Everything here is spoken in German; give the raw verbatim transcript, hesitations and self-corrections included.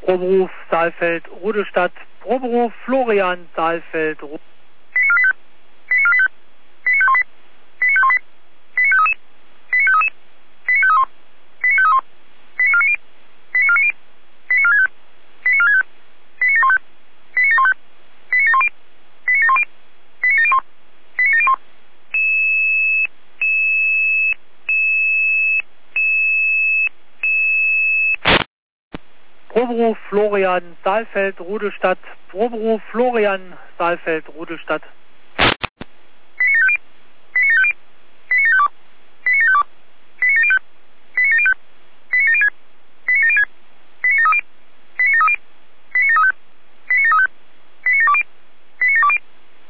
Proberuf Saalfeld, Rudolstadt, Proberuf Florian, Saalfeld, Ru Proberuf Florian, Saalfeld, Rudolstadt, Proberuf Florian, Saalfeld, Rudolstadt.